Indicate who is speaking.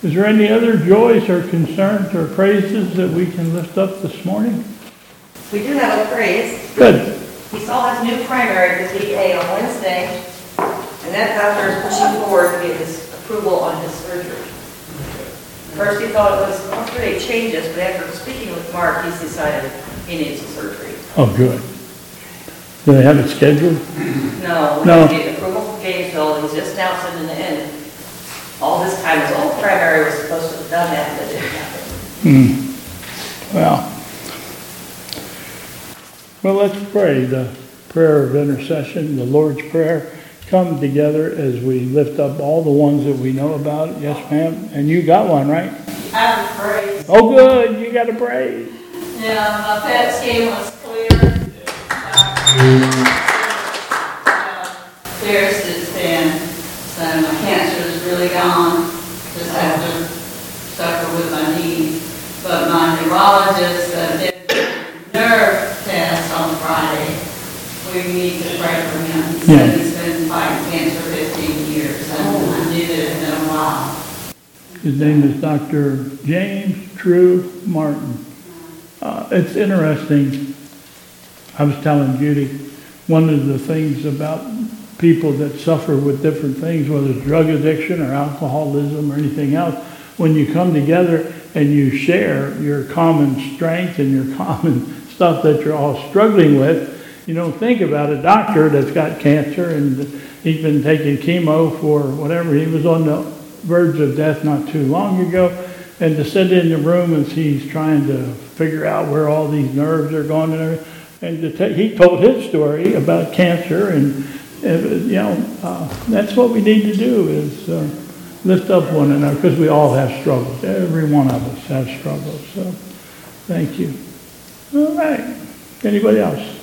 Speaker 1: Is there any other joys or concerns or praises that we can lift up this morning?
Speaker 2: We do have a praise.
Speaker 1: Good.
Speaker 2: He saw his new primary this week A on Wednesday, and that doctor is pushing forward to get his approval on his surgery. First he thought it was all pretty changes, but after speaking with Mark, he's decided he needs a surgery.
Speaker 1: Oh, good. Do they have it scheduled?
Speaker 2: No,
Speaker 1: No.
Speaker 2: we get approval from Gainesville, he's just now sending it in. All this time, his old primary was supposed to have done that, but it didn't happen.
Speaker 1: Well, let's pray the prayer of intercession, the Lord's Prayer. Come together as we lift up all the ones that we know about. Yes, ma'am. And you got one, right?
Speaker 3: I have a praise.
Speaker 1: Oh, good. You got a praise.
Speaker 3: Yeah, my PET scan was clear. Clearest it's been. So my cancer is really gone. Just have to suffer with my knees. But my neurologist did a nerve test on Friday. We need to pray for him. He said he's been fighting cancer 15 years, and I knew that it had been a while.
Speaker 1: His name is Dr. James True Martin. It's interesting. I was telling Judy, one of the things about people that suffer with different things, whether it's drug addiction or alcoholism or anything else, when you come together and you share your common strength and your common stuff that you're all struggling with, you don't think about a doctor that's got cancer and he's been taking chemo for whatever. He was on the verge of death not too long ago, and to sit in the room as he's trying to figure out where all these nerves are going and everything, and he told his story about cancer, and that's what we need to do is lift up one another, because we all have struggles. Every one of us has struggles. So thank you. All right. Anybody else?